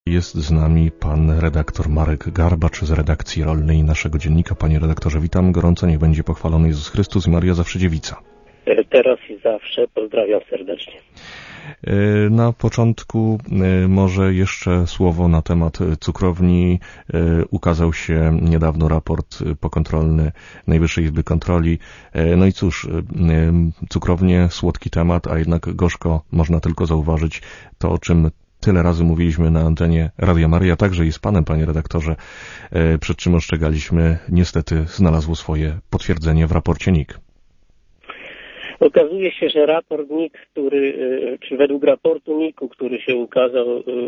Jest z nami pan redaktor Marek Garbacz z redakcji rolnej naszego dziennika. Panie redaktorze, witam gorąco, niech będzie pochwalony Jezus Chrystus i Maria zawsze dziewica. Teraz i zawsze pozdrawiam serdecznie. Na początku może jeszcze słowo na temat cukrowni. Ukazał się niedawno raport pokontrolny Najwyższej Izby Kontroli. No i cóż, cukrownie, słodki temat, a jednak gorzko można tylko zauważyć to, o czym tyle razy mówiliśmy na antenie Radia Maryja, także i z panem, panie redaktorze, przed czym ostrzegaliśmy, niestety znalazło swoje potwierdzenie w raporcie NIK. Okazuje się, że raport NIK, czy według raportu NIK-u, który się ukazał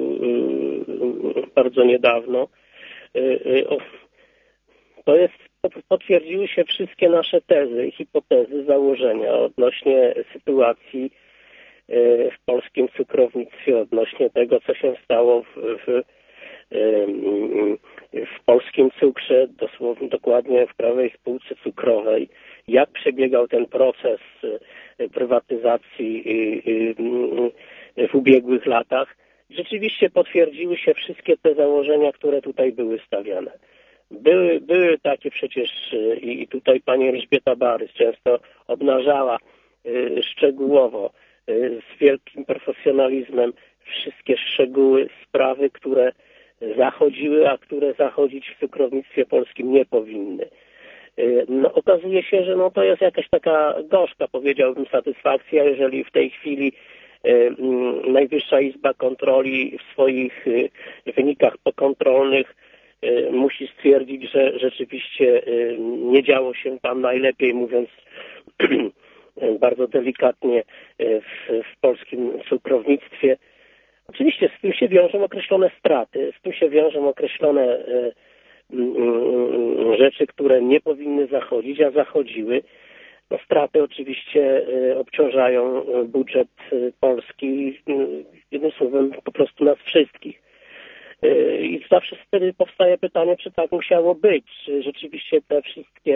bardzo niedawno, potwierdziły się wszystkie nasze tezy, hipotezy, założenia odnośnie sytuacji w polskim cukrownictwie, odnośnie tego, co się stało w polskim cukrze, dokładnie w Krajowej Spółce Cukrowej, jak przebiegał ten proces prywatyzacji w ubiegłych latach. Rzeczywiście potwierdziły się wszystkie te założenia, które tutaj były stawiane. Były takie przecież i tutaj pani Elżbieta Barys często obnażała szczegółowo, z wielkim profesjonalizmem wszystkie szczegóły, sprawy, które zachodziły, a które zachodzić w cukrownictwie polskim nie powinny. No, okazuje się, że to jest jakaś taka gorzka, powiedziałbym, satysfakcja, jeżeli w tej chwili Najwyższa Izba Kontroli w swoich wynikach pokontrolnych musi stwierdzić, że rzeczywiście nie działo się tam najlepiej, mówiąc bardzo delikatnie, w polskim cukrownictwie. Oczywiście z tym się wiążą określone straty, z tym się wiążą określone rzeczy, które nie powinny zachodzić, a zachodziły. Straty oczywiście obciążają budżet polski, jednym słowem po prostu nas wszystkich. I zawsze wtedy powstaje pytanie, czy tak musiało być, czy rzeczywiście te wszystkie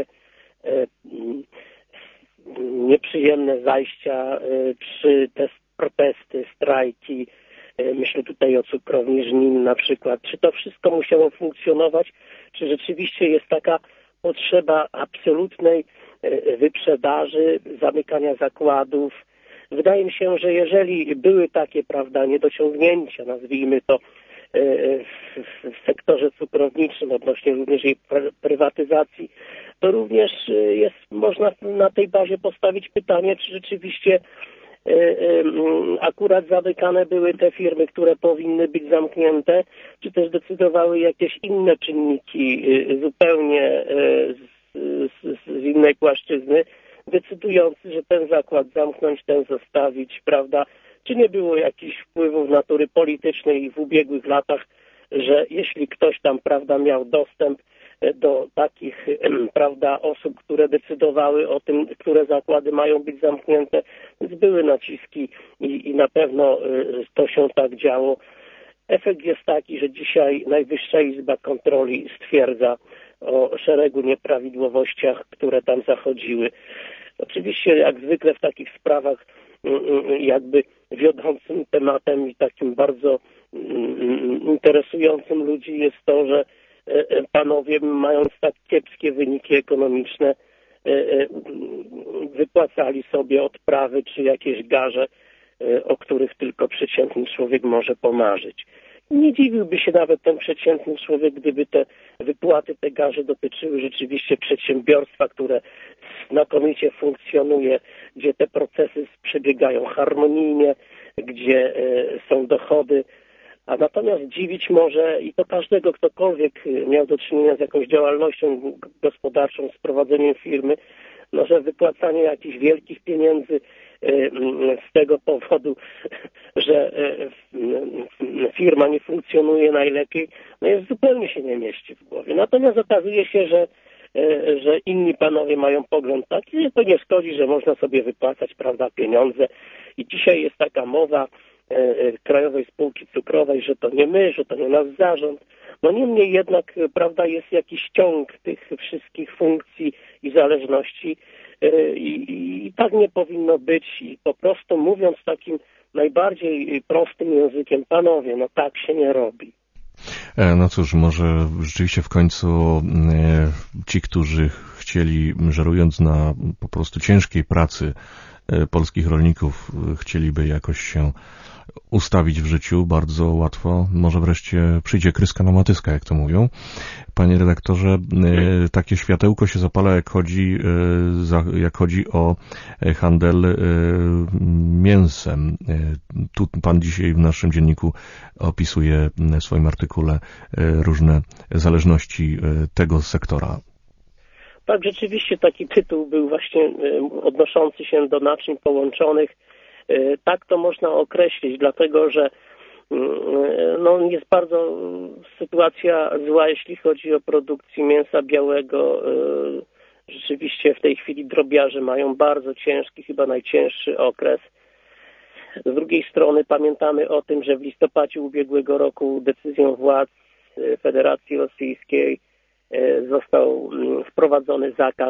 nieprzyjemne zajścia, czy te protesty, strajki, myślę tutaj o cukrowni Żnin na przykład, czy to wszystko musiało funkcjonować, czy rzeczywiście jest taka potrzeba absolutnej wyprzedaży, zamykania zakładów. Wydaje mi się, że jeżeli były takie, niedociągnięcia, nazwijmy to, w sektorze cukrowniczym, odnośnie również jej prywatyzacji, to również można na tej bazie postawić pytanie, czy rzeczywiście akurat zamykane były te firmy, które powinny być zamknięte, czy też decydowały jakieś inne czynniki zupełnie z innej płaszczyzny, decydujący, że ten zakład zamknąć, ten zostawić, prawda? Czy nie było jakichś wpływów natury politycznej w ubiegłych latach, że jeśli ktoś tam, miał dostęp do takich, osób, które decydowały o tym, które zakłady mają być zamknięte, więc były naciski i na pewno to się tak działo. Efekt jest taki, że dzisiaj Najwyższa Izba Kontroli stwierdza o szeregu nieprawidłowościach, które tam zachodziły. Oczywiście, jak zwykle w takich sprawach, jakby wiodącym tematem i takim bardzo interesującym ludzi jest to, że panowie, mając tak kiepskie wyniki ekonomiczne, wypłacali sobie odprawy czy jakieś garze, o których tylko przeciętny człowiek może pomarzyć. Nie dziwiłby się nawet ten przeciętny człowiek, gdyby te wypłaty, te garze dotyczyły rzeczywiście przedsiębiorstwa, które znakomicie funkcjonuje, gdzie te procesy przebiegają harmonijnie, gdzie są dochody. A natomiast dziwić może i to każdego, ktokolwiek miał do czynienia z jakąś działalnością gospodarczą, z prowadzeniem firmy, że wypłacanie jakichś wielkich pieniędzy z tego powodu, że firma nie funkcjonuje najlepiej, jest zupełnie się nie mieści w głowie. Natomiast okazuje się, że inni panowie mają pogląd taki, że to nie szkodzi, że można sobie wypłacać, pieniądze. I dzisiaj jest taka mowa Krajowej Spółki Cukrowej, że to nie my, że to nie nasz zarząd. Niemniej jednak, jest jakiś ciąg tych wszystkich funkcji i zależności i tak nie powinno być. I po prostu mówiąc takim najbardziej prostym językiem, panowie, tak się nie robi. No cóż, może rzeczywiście w końcu ci, którzy chcieli, żerując na po prostu ciężkiej pracy polskich rolników, chcieliby jakoś się ustawić w życiu bardzo łatwo. Może wreszcie przyjdzie kryska na matyska, jak to mówią. Panie redaktorze, takie światełko się zapala, jak chodzi o handel mięsem. Tu pan dzisiaj w naszym dzienniku opisuje w swoim artykule różne zależności tego sektora. Tak, rzeczywiście taki tytuł był właśnie odnoszący się do naczyń połączonych. Tak to można określić, dlatego że jest bardzo sytuacja zła, jeśli chodzi o produkcję mięsa białego. Rzeczywiście w tej chwili drobiarze mają bardzo ciężki, chyba najcięższy okres. Z drugiej strony pamiętamy o tym, że w listopadzie ubiegłego roku decyzją władz Federacji Rosyjskiej został wprowadzony zakaz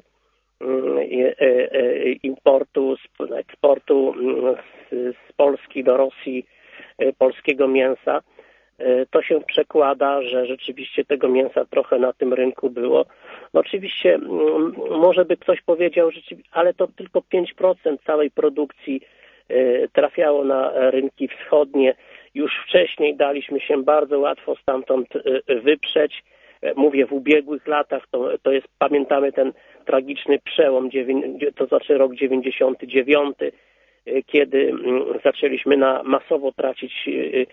importu, eksportu z Polski do Rosji polskiego mięsa. To się przekłada, że rzeczywiście tego mięsa trochę na tym rynku było. No oczywiście może by ktoś powiedział, ale to tylko 5% całej produkcji trafiało na rynki wschodnie. Już wcześniej daliśmy się bardzo łatwo stamtąd wyprzeć. Mówię w ubiegłych latach, to jest, pamiętamy ten tragiczny przełom, to znaczy rok 99, kiedy zaczęliśmy masowo tracić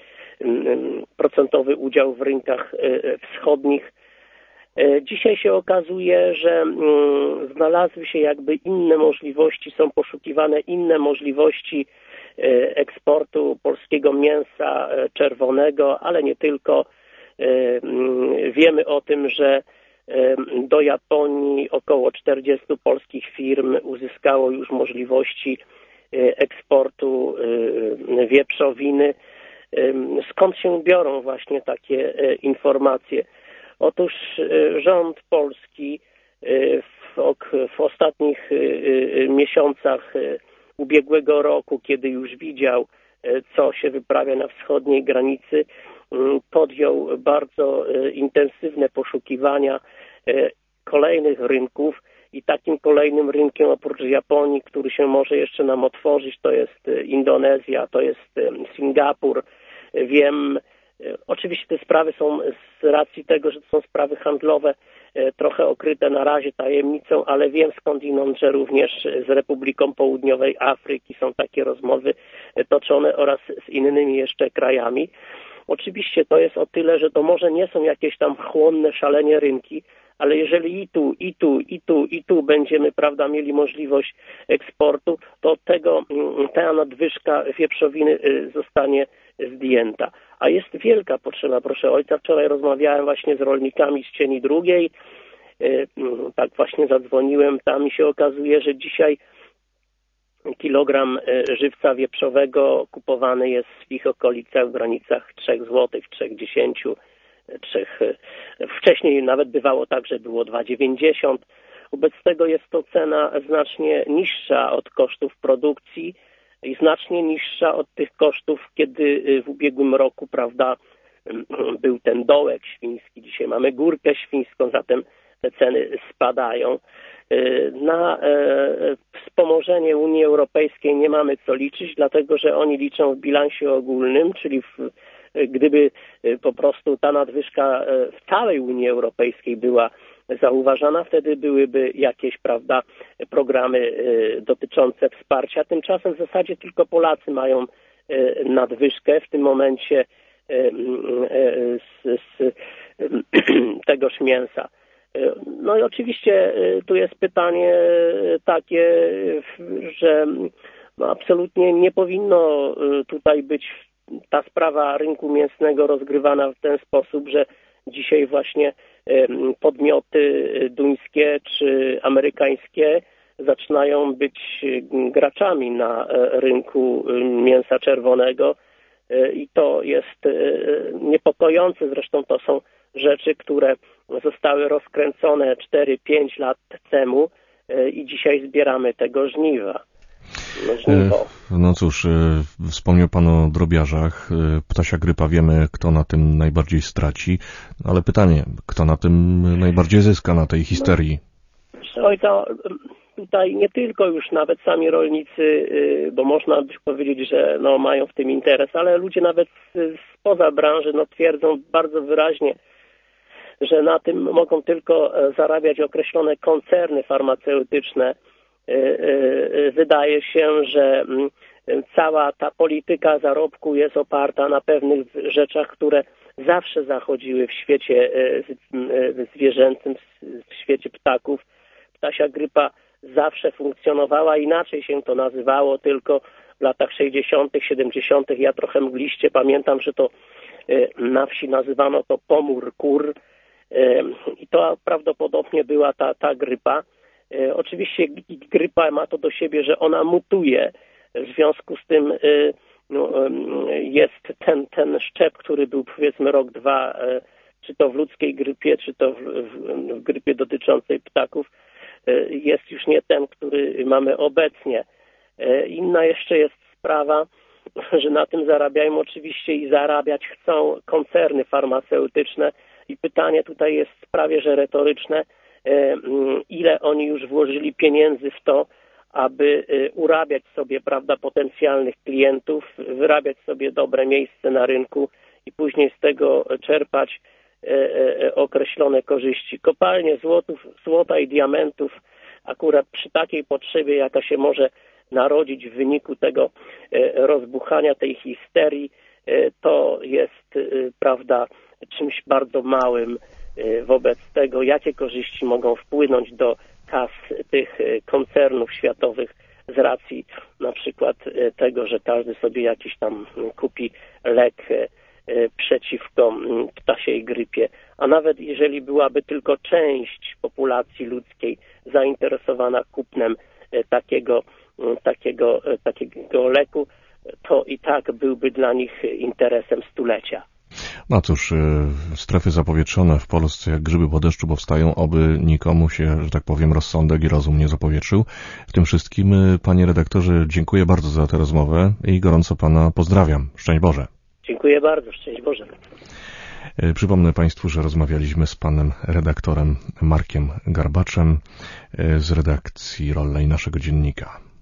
procentowy udział w rynkach wschodnich. Dzisiaj się okazuje, że znalazły się jakby inne możliwości, są poszukiwane inne możliwości eksportu polskiego mięsa czerwonego, ale nie tylko. Wiemy o tym, że do Japonii około 40 polskich firm uzyskało już możliwości eksportu wieprzowiny. Skąd się biorą właśnie takie informacje? Otóż rząd polski w ostatnich miesiącach ubiegłego roku, kiedy już widział, co się wyprawia na wschodniej granicy, podjął bardzo intensywne poszukiwania kolejnych rynków i takim kolejnym rynkiem oprócz Japonii, który się może jeszcze nam otworzyć, to jest Indonezja, to jest Singapur. Wiem, oczywiście te sprawy są z racji tego, że to są sprawy handlowe, trochę okryte na razie tajemnicą, ale wiem skądinąd, że również z Republiką Południowej Afryki są takie rozmowy toczone oraz z innymi jeszcze krajami. Oczywiście to jest o tyle, że to może nie są jakieś tam chłonne szalenie rynki, ale jeżeli i tu będziemy, prawda, mieli możliwość eksportu, to od tego ta nadwyżka wieprzowiny zostanie zdjęta. A jest wielka potrzeba, proszę ojca. Wczoraj rozmawiałem właśnie z rolnikami z Cieni Drugiej, tak właśnie zadzwoniłem tam i się okazuje, że dzisiaj kilogram żywca wieprzowego kupowany jest w ich okolicach w granicach 3 zł, 3,10 3. Wcześniej nawet bywało tak, że było 2,90. Wobec tego jest to cena znacznie niższa od kosztów produkcji i znacznie niższa od tych kosztów, kiedy w ubiegłym roku, prawda, był ten dołek świński. Dzisiaj mamy górkę świńską, zatem te ceny spadają. Na wspomożenie Unii Europejskiej nie mamy co liczyć, dlatego że oni liczą w bilansie ogólnym, czyli gdyby po prostu ta nadwyżka w całej Unii Europejskiej była zauważana, wtedy byłyby jakieś, prawda, programy dotyczące wsparcia. Tymczasem w zasadzie tylko Polacy mają nadwyżkę w tym momencie z tegoż mięsa. No i oczywiście tu jest pytanie takie, że absolutnie nie powinno tutaj być ta sprawa rynku mięsnego rozgrywana w ten sposób, że dzisiaj właśnie podmioty duńskie czy amerykańskie zaczynają być graczami na rynku mięsa czerwonego i to jest niepokojące. Zresztą to są rzeczy, które zostały rozkręcone 4-5 lat temu i dzisiaj zbieramy tego żniwa. żniwo. No cóż, wspomniał Pan o drobiażach. Ptasia grypa, wiemy, kto na tym najbardziej straci, ale pytanie, kto na tym najbardziej zyska, na tej histerii? Ojca, tutaj nie tylko już nawet sami rolnicy, bo można by powiedzieć, że mają w tym interes, ale ludzie nawet spoza branży twierdzą bardzo wyraźnie, że na tym mogą tylko zarabiać określone koncerny farmaceutyczne. Wydaje się, że cała ta polityka zarobku jest oparta na pewnych rzeczach, które zawsze zachodziły w świecie zwierzęcym, w świecie ptaków. Ptasia grypa zawsze funkcjonowała, inaczej się to nazywało, tylko w latach 60., 70. ja trochę mgliście pamiętam, że to na wsi nazywano to pomór kur i to prawdopodobnie była ta grypa. Oczywiście grypa ma to do siebie, że ona mutuje, w związku z tym jest ten szczep, który był powiedzmy rok, dwa, czy to w ludzkiej grypie, czy to w grypie dotyczącej ptaków, jest już nie ten, który mamy obecnie. Inna jeszcze jest sprawa, że na tym zarabiają oczywiście i zarabiać chcą koncerny farmaceutyczne i pytanie tutaj jest prawie że retoryczne, ile oni już włożyli pieniędzy w to, aby urabiać sobie, potencjalnych klientów, wyrabiać sobie dobre miejsce na rynku i później z tego czerpać określone korzyści. Kopalnie złota i diamentów akurat przy takiej potrzebie, jaka się może narodzić w wyniku tego rozbuchania tej histerii, to jest, czymś bardzo małym wobec tego, jakie korzyści mogą wpłynąć do kas tych koncernów światowych z racji na przykład tego, że każdy sobie jakiś tam kupi lek przeciwko ptasiej grypie, a nawet jeżeli byłaby tylko część populacji ludzkiej zainteresowana kupnem takiego leku, to i tak byłby dla nich interesem stulecia. No cóż, strefy zapowietrzone w Polsce jak grzyby po deszczu powstają, oby nikomu się, że tak powiem, rozsądek i rozum nie zapowietrzył. W tym wszystkim, panie redaktorze, dziękuję bardzo za tę rozmowę i gorąco pana pozdrawiam. Szczęść Boże. Dziękuję bardzo, szczęść Boże. Przypomnę państwu, że rozmawialiśmy z panem redaktorem Markiem Garbaczem z redakcji Rollej naszego dziennika.